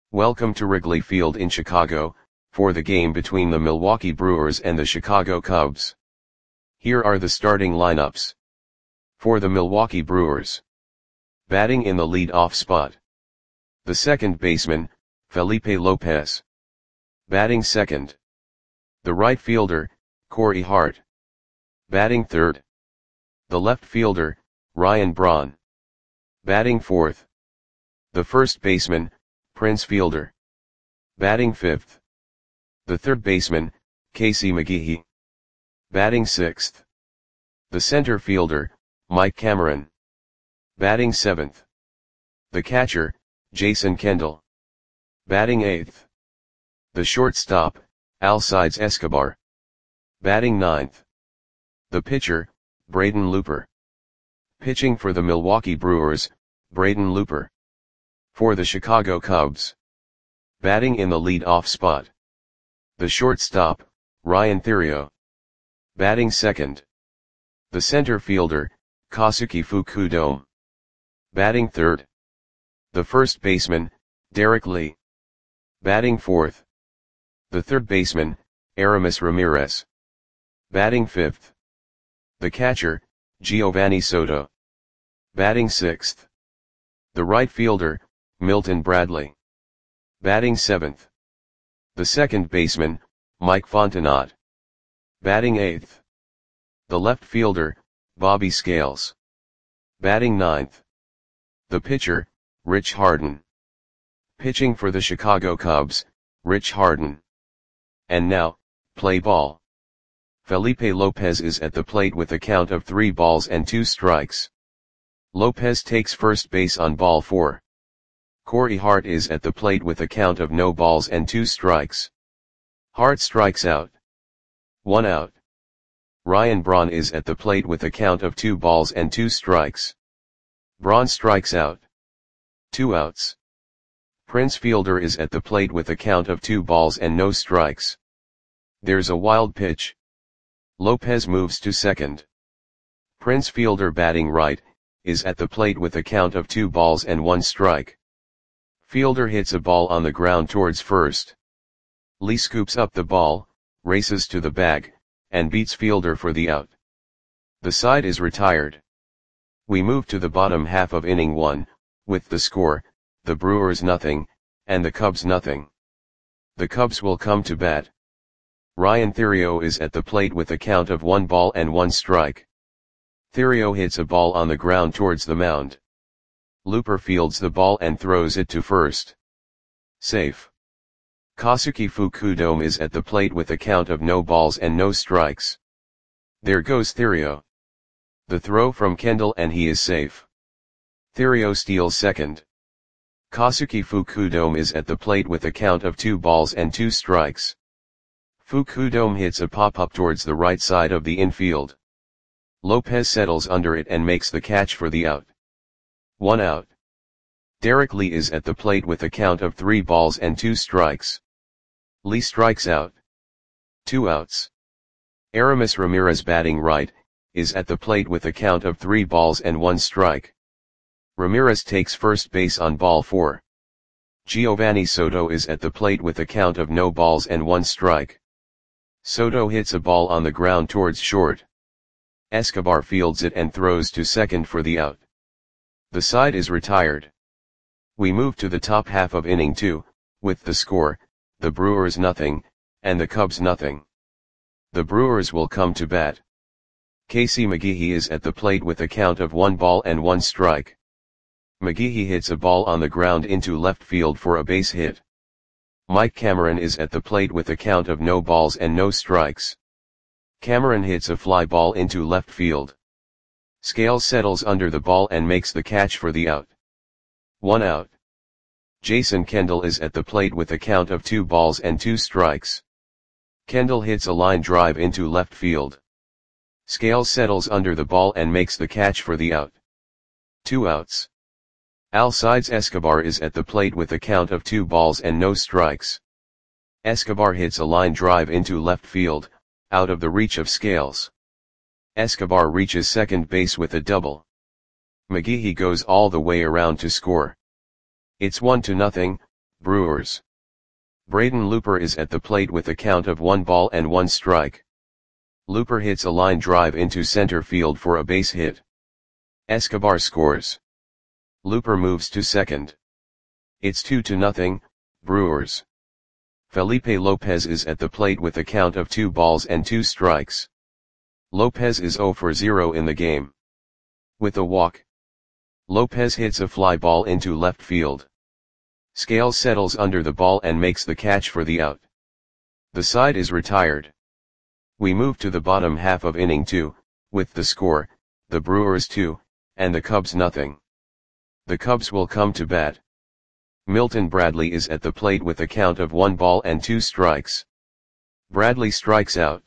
Welcome to Wrigley Field in Chicago, for the game between the Milwaukee Brewers and the Chicago Cubs. Here are the starting lineups. For the Milwaukee Brewers. Batting in the lead-off spot. The second baseman, Felipe Lopez. Batting second. The right fielder, Corey Hart. Batting third. The left fielder, Ryan Braun. Batting fourth. The first baseman, Prince Fielder. Batting fifth. The third baseman, Casey McGehee. Batting sixth. The center fielder, Mike Cameron. Batting seventh. The catcher, Jason Kendall. Batting eighth. The shortstop, Alcides Escobar. Batting ninth. The pitcher, Braden Looper. Pitching for the Milwaukee Brewers, Braden Looper. For the Chicago Cubs. Batting in the lead-off spot. The shortstop, Ryan Theriot. Batting second. The center fielder, Kazuki Fukudome. Batting third. The first baseman, Derek Lee. Batting fourth. The third baseman, Aramis Ramirez. Batting fifth. The catcher, Giovanni Soto. Batting sixth. The right fielder, Milton Bradley. Batting seventh. The second baseman, Mike Fontenot. Batting eighth. The left fielder, Bobby Scales. Batting ninth. The pitcher, Rich Harden. Pitching for the Chicago Cubs, Rich Harden. And now, play ball. Felipe Lopez is at the plate with a count of 3 balls and 2 strikes. Lopez takes first base on ball 4. Corey Hart is at the plate with a count of no balls and 2 strikes. Hart strikes out. 1 out. Ryan Braun is at the plate with a count of 2 balls and 2 strikes. Braun strikes out. 2 outs. Prince Fielder is at the plate with a count of 2 balls and no strikes. There's a wild pitch. Lopez moves to second. Prince Fielder, batting right, is at the plate with a count of 2 balls and 1 strike. Fielder hits a ball on the ground towards first. Lee scoops up the ball, races to the bag, and beats Fielder for the out. The side is retired. We move to the bottom half of inning 1, with the score, the Brewers nothing, and the Cubs nothing. The Cubs will come to bat. Ryan Theriot is at the plate with a count of 1 ball and 1 strike. Theriot hits a ball on the ground towards the mound. Looper fields the ball and throws it to first. Safe. Kazuki Fukudome is at the plate with a count of no balls and no strikes. There goes Theriot. The throw from Kendall and he is safe. Theriot steals second. Kazuki Fukudome is at the plate with a count of 2 balls and 2 strikes. Fukudome hits a pop-up towards the right side of the infield. Lopez settles under it and makes the catch for the out. 1 out. Derek Lee is at the plate with a count of 3 balls and 2 strikes. Lee strikes out. 2 outs. Aramis Ramirez, batting right, is at the plate with a count of 3 balls and 1 strike. Ramirez takes first base on ball 4. Giovanni Soto is at the plate with a count of no balls and 1 strike. Soto hits a ball on the ground towards short. Escobar fields it and throws to second for the out. The side is retired. We move to the top half of inning 2, with the score, the Brewers nothing, and the Cubs nothing. The Brewers will come to bat. Casey McGehee is at the plate with a count of 1 ball and 1 strike. McGehee hits a ball on the ground into left field for a base hit. Mike Cameron is at the plate with a count of no balls and no strikes. Cameron hits a fly ball into left field. Scales settles under the ball and makes the catch for the out. 1 out. Jason Kendall is at the plate with a count of 2 balls and 2 strikes. Kendall hits a line drive into left field. Scales settles under the ball and makes the catch for the out. 2 outs. Alcides Escobar is at the plate with a count of 2 balls and no strikes. Escobar hits a line drive into left field, out of the reach of Scales. Escobar reaches second base with a double. McGehee goes all the way around to score. It's 1-0, Brewers. Braden Looper is at the plate with a count of 1 ball and 1 strike. Looper hits a line drive into center field for a base hit. Escobar scores. Looper moves to second. It's 2-0, Brewers. Felipe Lopez is at the plate with a count of 2 balls and 2 strikes. Lopez is 0 for 0 in the game. With a walk, Lopez hits a fly ball into left field. Scales settles under the ball and makes the catch for the out. The side is retired. We move to the bottom half of inning 2, with the score, the Brewers 2, and the Cubs nothing. The Cubs will come to bat. Milton Bradley is at the plate with a count of 1 ball and 2 strikes. Bradley strikes out.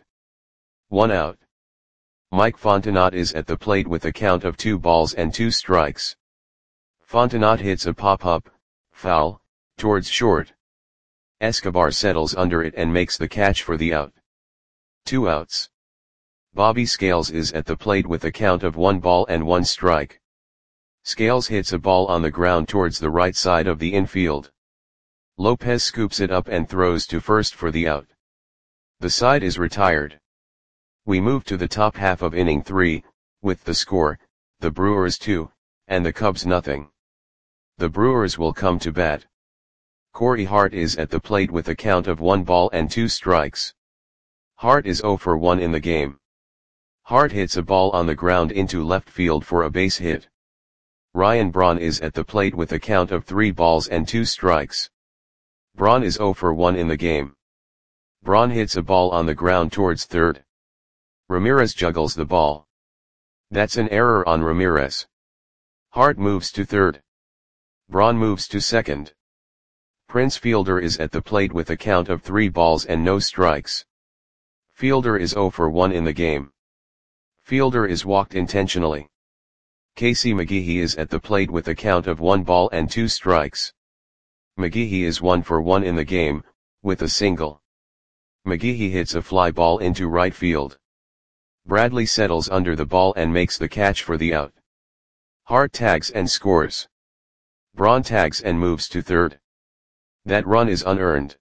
1 out. Mike Fontenot is at the plate with a count of 2 balls and 2 strikes. Fontenot hits a pop-up, foul, towards short. Escobar settles under it and makes the catch for the out. 2 outs. Bobby Scales is at the plate with a count of 1 ball and 1 strike. Scales hits a ball on the ground towards the right side of the infield. Lopez scoops it up and throws to first for the out. The side is retired. We move to the top half of inning 3, with the score, the Brewers 2, and the Cubs nothing. The Brewers will come to bat. Corey Hart is at the plate with a count of 1 ball and 2 strikes. Hart is 0 for 1 in the game. Hart hits a ball on the ground into left field for a base hit. Ryan Braun is at the plate with a count of 3 balls and 2 strikes. Braun is 0 for 1 in the game. Braun hits a ball on the ground towards third. Ramirez juggles the ball. That's an error on Ramirez. Hart moves to third. Braun moves to second. Prince Fielder is at the plate with a count of 3 balls and no strikes. Fielder is 0 for 1 in the game. Fielder is walked intentionally. Casey McGehee is at the plate with a count of 1 ball and 2 strikes. McGehee is 1 for 1 in the game, with a single. McGehee hits a fly ball into right field. Bradley settles under the ball and makes the catch for the out. Hart tags and scores. Braun tags and moves to third. That run is unearned.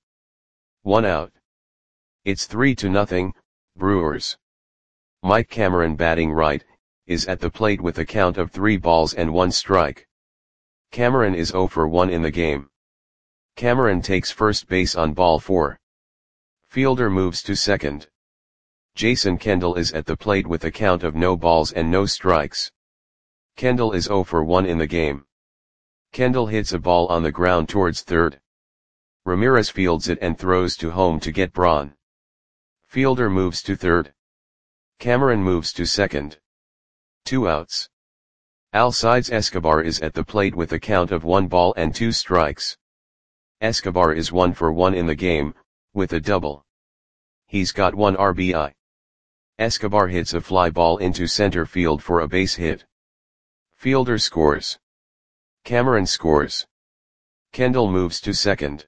1 out. It's 3-0, Brewers. Mike Cameron, batting right, is at the plate with a count of 3 balls and 1 strike. Cameron is 0 for 1 in the game. Cameron takes first base on ball 4. Fielder moves to second. Jason Kendall is at the plate with a count of no balls and no strikes. Kendall is 0 for 1 in the game. Kendall hits a ball on the ground towards third. Ramirez fields it and throws to home to get Braun. Fielder moves to third. Cameron moves to second. 2 outs. Alcides Escobar is at the plate with a count of 1 ball and 2 strikes. Escobar is 1 for 1 in the game, with a double. He's got 1 RBI. Escobar hits a fly ball into center field for a base hit. Fielder scores. Cameron scores. Kendall moves to second.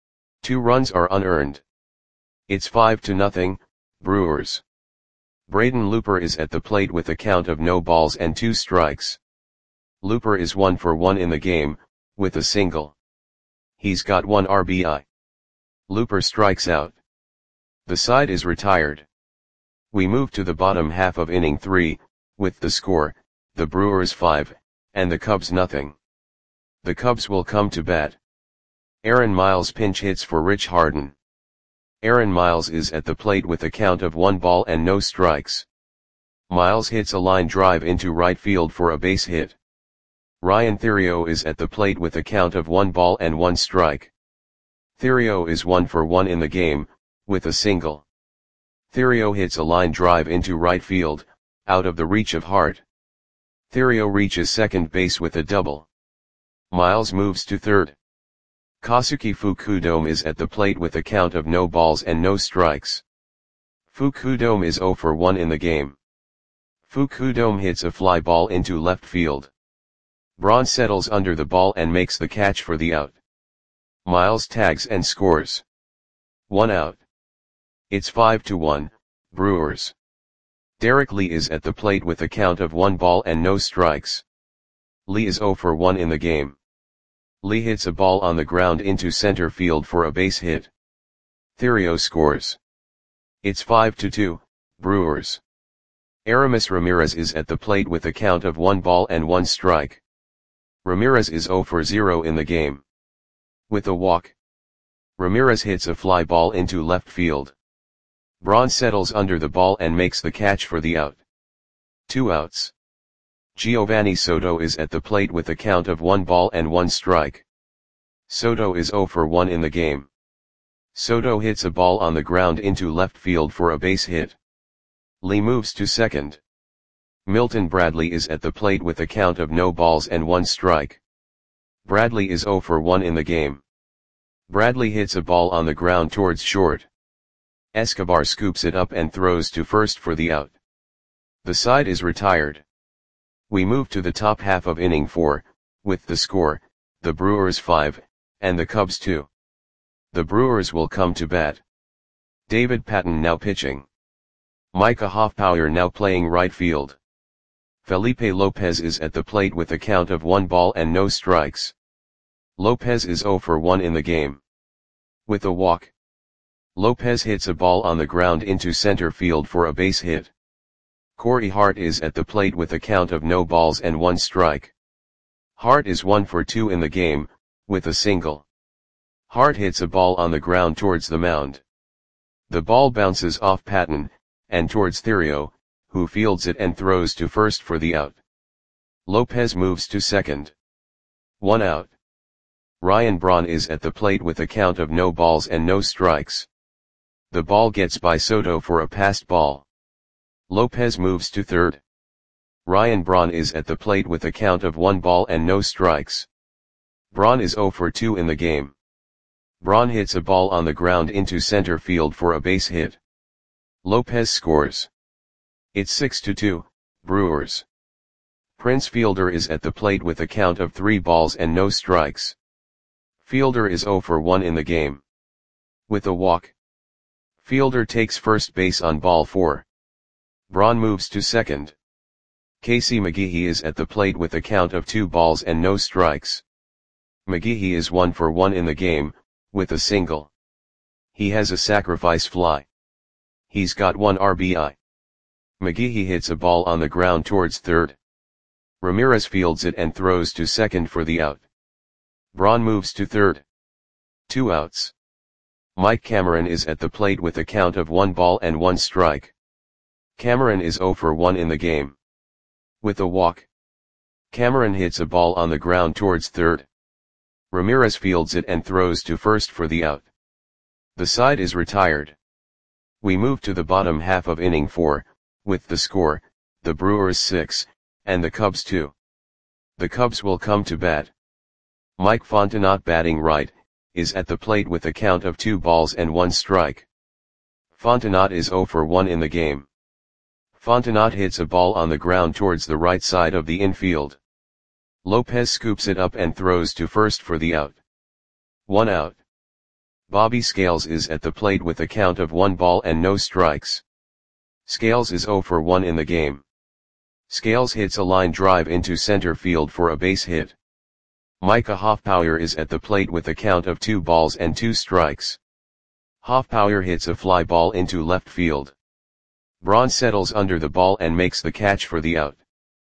2 runs are unearned. It's 5-0, Brewers. Braden Looper is at the plate with a count of no balls and 2 strikes. Looper is 1 for 1 in the game, with a single. He's got 1 RBI. Looper strikes out. The side is retired. We move to the bottom half of inning 3, with the score, the Brewers 5, and the Cubs nothing. The Cubs will come to bat. Aaron Miles pinch hits for Rich Harden. Aaron Miles is at the plate with a count of 1 ball and no strikes. Miles hits a line drive into right field for a base hit. Ryan Theriot is at the plate with a count of 1 ball and 1 strike. Theriot is 1 for 1 in the game, with a single. Theriot hits a line drive into right field, out of the reach of Hart. Theriot reaches second base with a double. Miles moves to third. Kosuke Fukudome is at the plate with a count of no balls and no strikes. Fukudome is 0 for 1 in the game. Fukudome hits a fly ball into left field. Braun settles under the ball and makes the catch for the out. Miles tags and scores. 1 out. It's 5-1, Brewers. Derek Lee is at the plate with a count of 1 ball and no strikes. Lee is 0 for 1 in the game. Lee hits a ball on the ground into center field for a base hit. Thairo scores. It's 5-2, Brewers. Aramis Ramirez is at the plate with a count of 1 ball and 1 strike. Ramirez is 0 for 0 in the game. With a walk, Ramirez hits a fly ball into left field. Braun settles under the ball and makes the catch for the out. 2 outs. Giovanni Soto is at the plate with a count of 1 ball and 1 strike. Soto is 0 for 1 in the game. Soto hits a ball on the ground into left field for a base hit. Lee moves to second. Milton Bradley is at the plate with a count of no balls and 1 strike. Bradley is 0 for 1 in the game. Bradley hits a ball on the ground towards short. Escobar scoops it up and throws to first for the out. The side is retired. We move to the top half of inning 4, with the score, the Brewers 5, and the Cubs 2. The Brewers will come to bat. David Patton now pitching. Micah Hoffpauir now playing right field. Felipe Lopez is at the plate with a count of 1 ball and no strikes. Lopez is 0 for 1 in the game. With a walk, Lopez hits a ball on the ground into center field for a base hit. Corey Hart is at the plate with a count of no balls and 1 strike. Hart is 1 for 2 in the game, with a single. Hart hits a ball on the ground towards the mound. The ball bounces off Patton, and towards Thairo, who fields it and throws to first for the out. Lopez moves to second. 1 out. Ryan Braun is at the plate with a count of no balls and no strikes. The ball gets by Soto for a passed ball. Lopez moves to third. Ryan Braun is at the plate with a count of 1 ball and no strikes. Braun is 0 for 2 in the game. Braun hits a ball on the ground into center field for a base hit. Lopez scores. It's 6-2, Brewers. Prince Fielder is at the plate with a count of 3 balls and no strikes. Fielder is 0 for 1 in the game. With a walk, Fielder takes first base on ball 4. Braun moves to second. Casey McGehee is at the plate with a count of 2 balls and no strikes. McGehee is 1 for 1 in the game, with a single. He has a sacrifice fly. He's got 1 RBI. McGehee hits a ball on the ground towards third. Ramirez fields it and throws to second for the out. Braun moves to third. 2 outs. Mike Cameron is at the plate with a count of 1 ball and 1 strike. Cameron is 0 for 1 in the game. With a walk, Cameron hits a ball on the ground towards third. Ramirez fields it and throws to first for the out. The side is retired. We move to the bottom half of inning 4, with the score, the Brewers 6, and the Cubs 2. The Cubs will come to bat. Mike Fontenot batting right, is at the plate with a count of 2 balls and 1 strike. Fontenot is 0 for 1 in the game. Fontenot hits a ball on the ground towards the right side of the infield. Lopez scoops it up and throws to first for the out. 1 out. Bobby Scales is at the plate with a count of 1 ball and no strikes. Scales is 0 for 1 in the game. Scales hits a line drive into center field for a base hit. Micah Hoffpauir is at the plate with a count of 2 balls and 2 strikes. Hoffpauir hits a fly ball into left field. Braun settles under the ball and makes the catch for the out.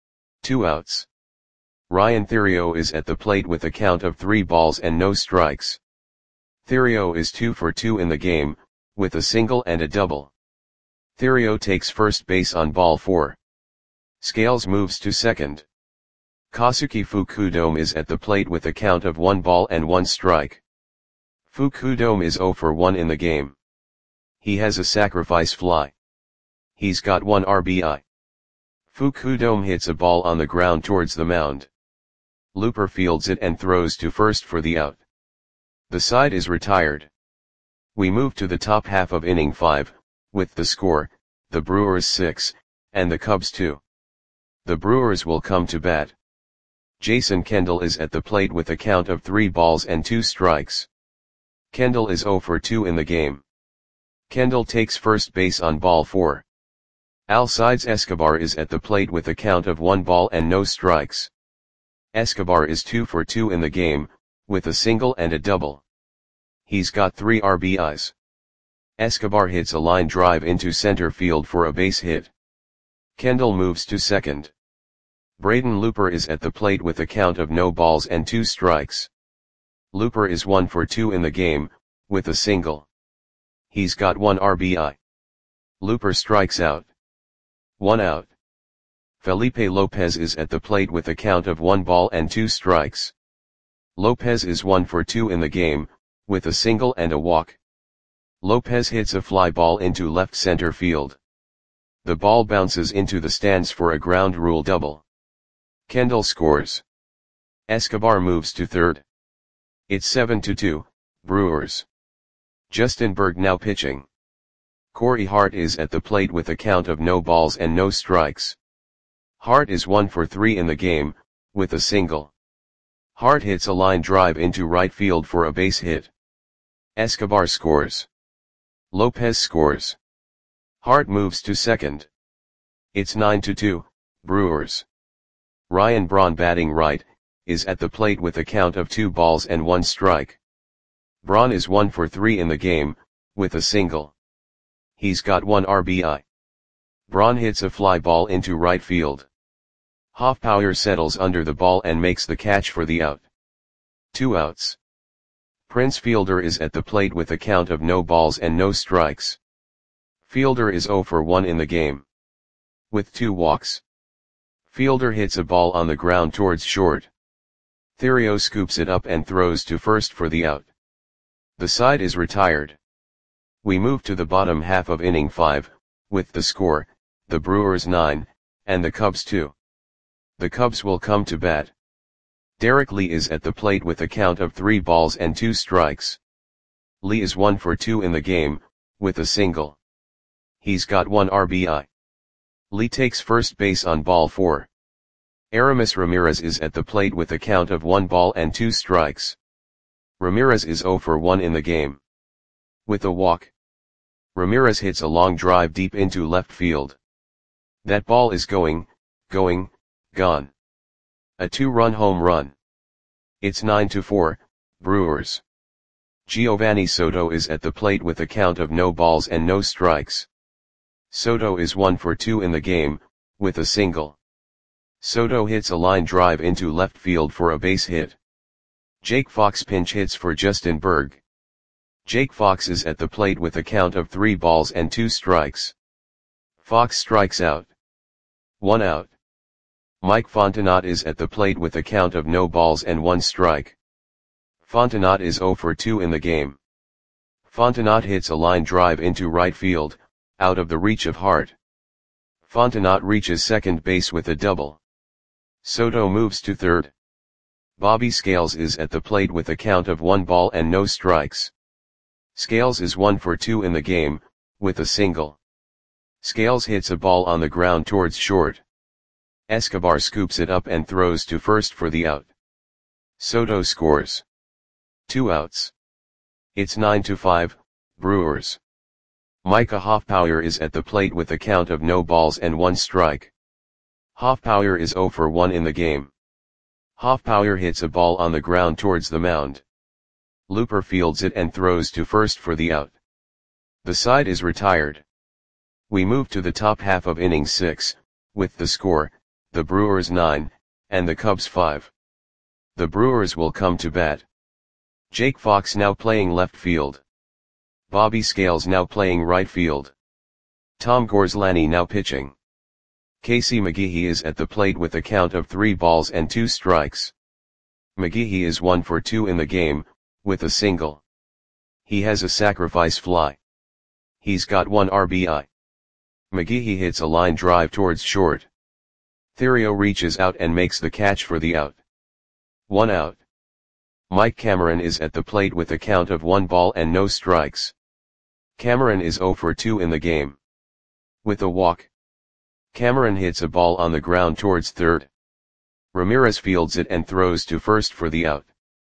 2 outs. Ryan Thairo is at the plate with a count of 3 balls and no strikes. Thairo is 2 for 2 in the game, with a single and a double. Thairo takes first base on ball 4. Scales moves to second. Kosuke Fukudome is at the plate with a count of 1 ball and 1 strike. Fukudome is 0 for 1 in the game. He has a sacrifice fly. He's got 1 RBI. Fukudome hits a ball on the ground towards the mound. Looper fields it and throws to first for the out. The side is retired. We move to the top half of inning 5, with the score, the Brewers 6, and the Cubs 2. The Brewers will come to bat. Jason Kendall is at the plate with a count of 3 balls and 2 strikes. Kendall is 0 for 2 in the game. Kendall takes first base on ball 4. Alcides Escobar is at the plate with a count of 1 ball and no strikes. Escobar is 2 for 2 in the game, with a single and a double. He's got 3 RBIs. Escobar hits a line drive into center field for a base hit. Kendall moves to second. Braden Looper is at the plate with a count of no balls and 2 strikes. Looper is 1 for 2 in the game, with a single. He's got 1 RBI. Looper strikes out. 1 out. Felipe Lopez is at the plate with a count of 1 ball and 2 strikes. Lopez is 1 for 2 in the game, with a single and a walk. Lopez hits a fly ball into left center field. The ball bounces into the stands for a ground rule double. Kendall scores. Escobar moves to third. It's 7-2, Brewers. Justin Berg now pitching. Corey Hart is at the plate with a count of no balls and no strikes. Hart is 1 for 3 in the game, with a single. Hart hits a line drive into right field for a base hit. Escobar scores. Lopez scores. Hart moves to second. It's 9-2, Brewers. Ryan Braun batting right, is at the plate with a count of 2 balls and 1 strike. Braun is 1 for 3 in the game, with a single. He's got 1 RBI. Braun hits a fly ball into right field. Hoffpauir settles under the ball and makes the catch for the out. 2 outs. Prince Fielder is at the plate with a count of no balls and no strikes. Fielder is 0 for 1 in the game. With 2 walks. Fielder hits a ball on the ground towards short. Theriot scoops it up and throws to first for the out. The side is retired. We move to the bottom half of inning 5, with the score, the Brewers 9, and the Cubs 2. The Cubs will come to bat. Derek Lee is at the plate with a count of 3 balls and 2 strikes. Lee is 1 for 2 in the game, with a single. He's got 1 RBI. Lee takes first base on ball 4. Aramis Ramirez is at the plate with a count of 1 ball and 2 strikes. Ramirez is 0 for 1 in the game. With a walk. Ramirez hits a long drive deep into left field. That ball is gone. A 2-run home run. It's 9-4, Brewers. Giovanni Soto is at the plate with a count of no balls and no strikes. Soto is 1 for 2 in the game, with a single. Soto hits a line drive into left field for a base hit. Jake Fox pinch hits for Justin Berg. Jake Fox is at the plate with a count of 3 balls and 2 strikes. Fox strikes out. 1 out. Mike Fontenot is at the plate with a count of no balls and 1 strike. Fontenot is 0 for 2 in the game. Fontenot hits a line drive into right field, out of the reach of Hart. Fontenot reaches second base with a double. Soto moves to third. Bobby Scales is at the plate with a count of 1 ball and no strikes. Scales is 1 for 2 in the game, with a single. Scales hits a ball on the ground towards short. Escobar scoops it up and throws to first for the out. Soto scores. 2 outs. It's 9-5, Brewers. Micah Hoffpauir is at the plate with a count of no balls and 1 strike. Hoffpauir is 0 for 1 in the game. Hoffpauir hits a ball on the ground towards the mound. Looper fields it and throws to first for the out. The side is retired. We move to the top half of inning 6, with the score, the Brewers 9, and the Cubs 5. The Brewers will come to bat. Jake Fox now playing left field. Bobby Scales now playing right field. Tom Gorslani now pitching. Casey McGehee is at the plate with a count of 3 balls and 2 strikes. McGehee is 1 for 2 in the game, with a single. He has a sacrifice fly. He's got 1 RBI. McGehee hits a line drive towards short. Theriot reaches out and makes the catch for the out. 1 out. Mike Cameron is at the plate with a count of 1 ball and no strikes. Cameron is 0 for 2 in the game. With a walk. Cameron hits a ball on the ground towards third. Ramirez fields it and throws to first for the out.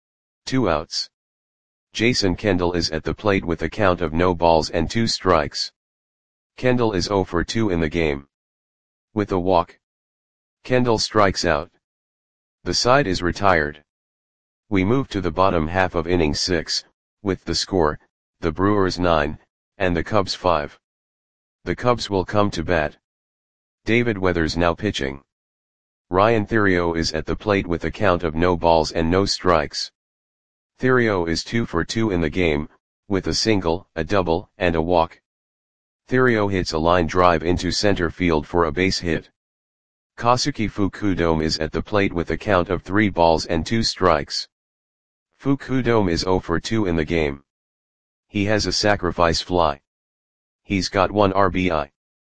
2 outs. Jason Kendall is at the plate with a count of no balls and 2 strikes. Kendall is 0 for 2 in the game. With a walk. Kendall strikes out. The side is retired. We move to the bottom half of inning 6, with the score, the Brewers 9, and the Cubs 5. The Cubs will come to bat. David Weathers now pitching. Ryan Theriot is at the plate with a count of no balls and no strikes. Theriot is 2 for 2 in the game, with a single, a double, and a walk. Theriot hits a line drive into center field for a base hit. Kosuke Fukudome is at the plate with a count of 3 balls and 2 strikes. Fukudome is 0 for 2 in the game. He has a sacrifice fly. He's got 1 RBI.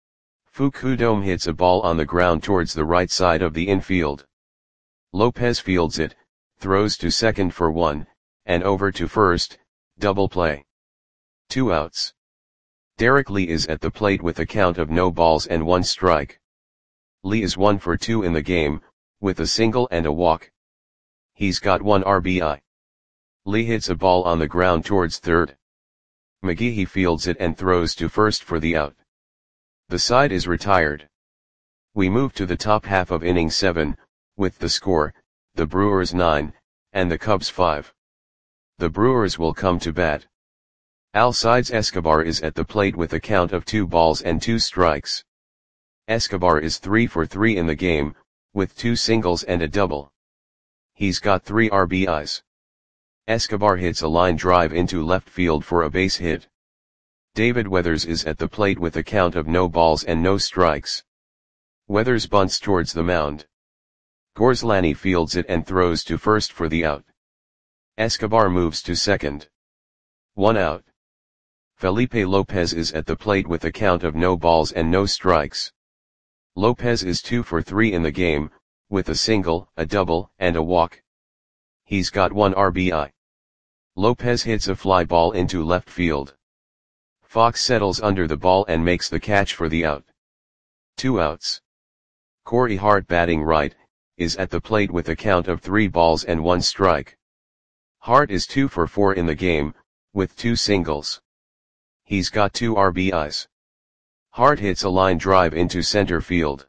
Fukudome hits a ball on the ground towards the right side of the infield. Lopez fields it, throws to second for 1, and over to first, double play. 2 outs. Derek Lee is at the plate with a count of no balls and 1 strike. Lee is 1 for 2 in the game, with a single and a walk. He's got 1 RBI. Lee hits a ball on the ground towards third. McGehee fields it and throws to first for the out. The side is retired. We move to the top half of inning 7, with the score, the Brewers 9, and the Cubs 5. The Brewers will come to bat. Alcides Escobar is at the plate with a count of 2 balls and 2 strikes. Escobar is 3 for 3 in the game, with 2 singles and a double. He's got 3 RBIs. Escobar hits a line drive into left field for a base hit. David Weathers is at the plate with a count of no balls and no strikes. Weathers bunts towards the mound. Gorslani fields it and throws to first for the out. Escobar moves to second. 1 out. Felipe Lopez is at the plate with a count of no balls and no strikes. Lopez is 2 for 3 in the game, with a single, a double, and a walk. He's got 1 RBI. Lopez hits a fly ball into left field. Fox settles under the ball and makes the catch for the out. 2 outs. Corey Hart, batting right, is at the plate with a count of 3 balls and 1 strike. Hart is 2 for 4 in the game, with 2 singles. He's got 2 RBIs. Hart hits a line drive into center field.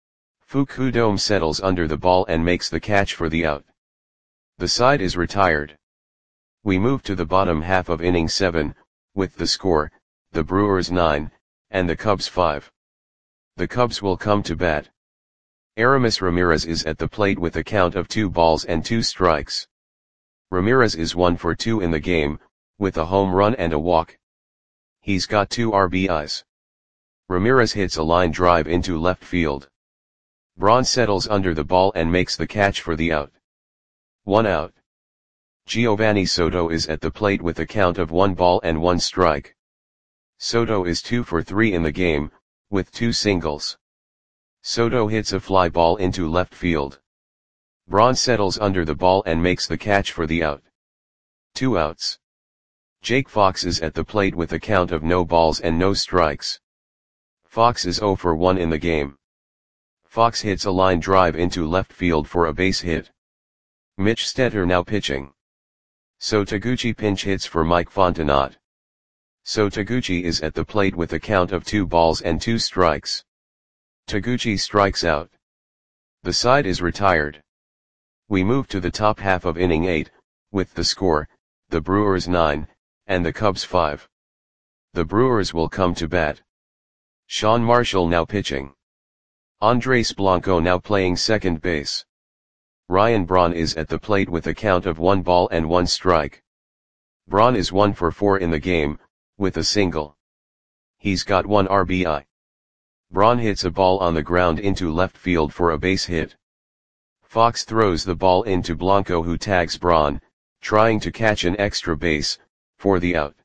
Fukudome settles under the ball and makes the catch for the out. The side is retired. We move to the bottom half of inning 7, with the score, the Brewers 9, and the Cubs 5. The Cubs will come to bat. Aramis Ramirez is at the plate with a count of 2 balls and 2 strikes. Ramirez is 1 for 2 in the game, with a home run and a walk. He's got 2 RBIs. Ramirez hits a line drive into left field. Braun settles under the ball and makes the catch for the out. 1 out. Giovanni Soto is at the plate with a count of 1 ball and 1 strike. Soto is 2 for 3 in the game, with 2 singles. Soto hits a fly ball into left field. Braun settles under the ball and makes the catch for the out. 2 outs. Jake Fox is at the plate with a count of no balls and no strikes. Fox is 0 for 1 in the game. Fox hits a line drive into left field for a base hit. Mitch Stetter now pitching. So Taguchi pinch hits for Mike Fontenot. So Taguchi is at the plate with a count of 2 balls and 2 strikes. Taguchi strikes out. The side is retired. We move to the top half of inning 8, with the score, the Brewers 9, and the Cubs 5. The Brewers will come to bat. Sean Marshall now pitching. Andres Blanco now playing second base. Ryan Braun is at the plate with a count of 1 ball and 1 strike. Braun is 1 for 4 in the game, with a single. He's got 1 RBI. Braun hits a ball on the ground into left field for a base hit. Fox throws the ball into Blanco, who tags Braun, trying to catch an extra base, for the out.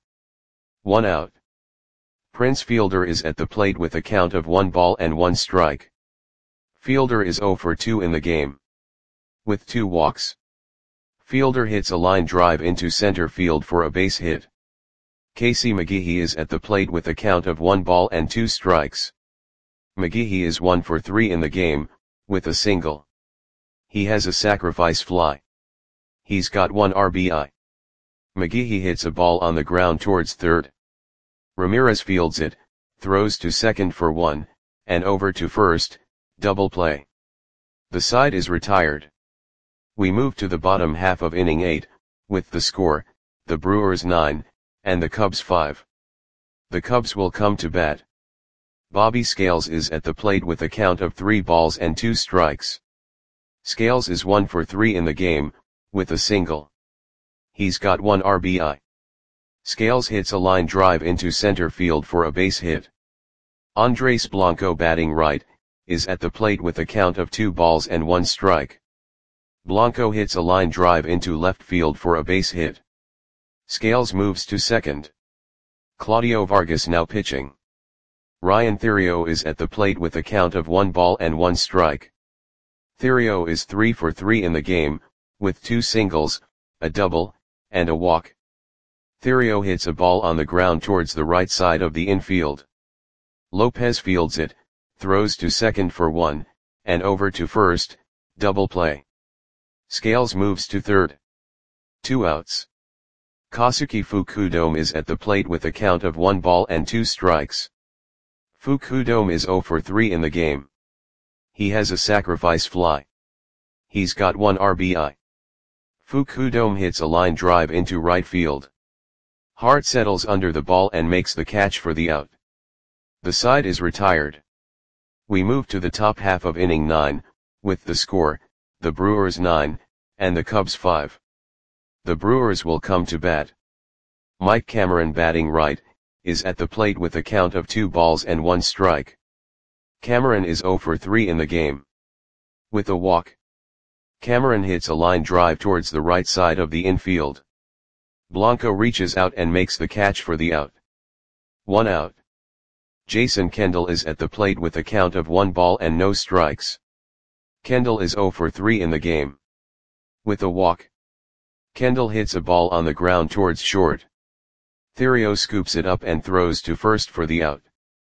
1 out. Prince Fielder is at the plate with a count of 1 ball and 1 strike. Fielder is 0 for 2 in the game, with 2 walks. Fielder hits a line drive into center field for a base hit. Casey McGehee is at the plate with a count of 1 ball and 2 strikes. McGehee is 1 for 3 in the game, with a single. He has a sacrifice fly. He's got 1 RBI. McGehee hits a ball on the ground towards third. Ramirez fields it, throws to second for 1, and over to first, double play. The side is retired. We move to the bottom half of inning 8, with the score, the Brewers 9, and the Cubs 5. The Cubs will come to bat. Bobby Scales is at the plate with a count of 3 balls and 2 strikes. Scales is 1 for 3 in the game, with a single. He's got 1 RBI. Scales hits a line drive into center field for a base hit. Andres Blanco, batting right, is at the plate with a count of 2 balls and 1 strike. Blanco hits a line drive into left field for a base hit. Scales moves to second. Claudio Vargas now pitching. Ryan Theriot is at the plate with a count of 1 ball and 1 strike. Theriot is 3 for 3 in the game, with 2 singles, a double, and a walk. Theriot hits a ball on the ground towards the right side of the infield. Lopez fields it, throws to second for 1, and over to first, double play. Scales moves to third. 2 outs. Kosuke Fukudome is at the plate with a count of 1 ball and 2 strikes. Fukudome is 0 for 3 in the game. He has a sacrifice fly. He's got 1 RBI. Fukudome hits a line drive into right field. Hart settles under the ball and makes the catch for the out. The side is retired. We move to the top half of inning 9, with the score, the Brewers 9, and the Cubs 5. The Brewers will come to bat. Mike Cameron, batting right, is at the plate with a count of 2 balls and 1 strike. Cameron is 0 for 3 in the game. With a walk. Cameron hits a line drive towards the right side of the infield. Blanco reaches out and makes the catch for the out. 1 out. Jason Kendall is at the plate with a count of 1 ball and no strikes. Kendall is 0 for 3 in the game. With a walk. Kendall hits a ball on the ground towards short. Theriot scoops it up and throws to first for the out.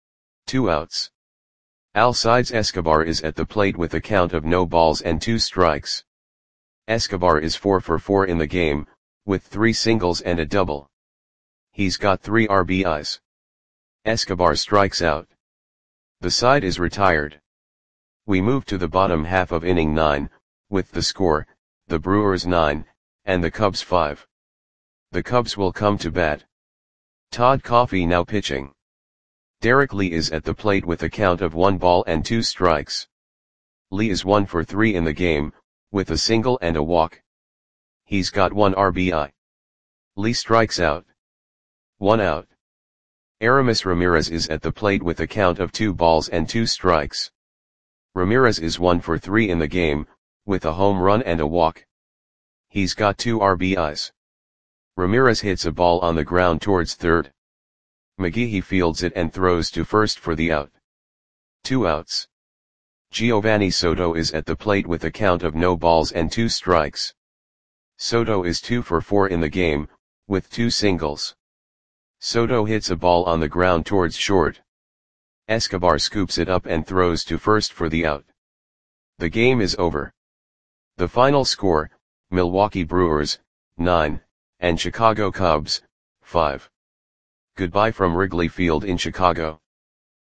2 outs. Alcides Escobar is at the plate with a count of no balls and 2 strikes. Escobar is 4 for 4 in the game, with 3 singles and a double. He's got 3 RBIs. Escobar strikes out. The side is retired. We move to the bottom half of inning 9, with the score, the Brewers 9, and the Cubs 5. The Cubs will come to bat. Todd Coffey now pitching. Derek Lee is at the plate with a count of 1 ball and 2 strikes. Lee is 1 for 3 in the game, with a single and a walk. He's got 1 RBI. Lee strikes out. 1 out. Aramis Ramirez is at the plate with a count of 2 balls and 2 strikes. Ramirez is 1 for 3 in the game, with a home run and a walk. He's got 2 RBIs. Ramirez hits a ball on the ground towards third. McGehee fields it and throws to first for the out. 2 outs. Giovanni Soto is at the plate with a count of no balls and 2 strikes. Soto is 2 for 4 in the game, with 2 singles. Soto hits a ball on the ground towards short. Escobar scoops it up and throws to first for the out. The game is over. The final score, Milwaukee Brewers, 9, and Chicago Cubs, 5. Goodbye from Wrigley Field in Chicago.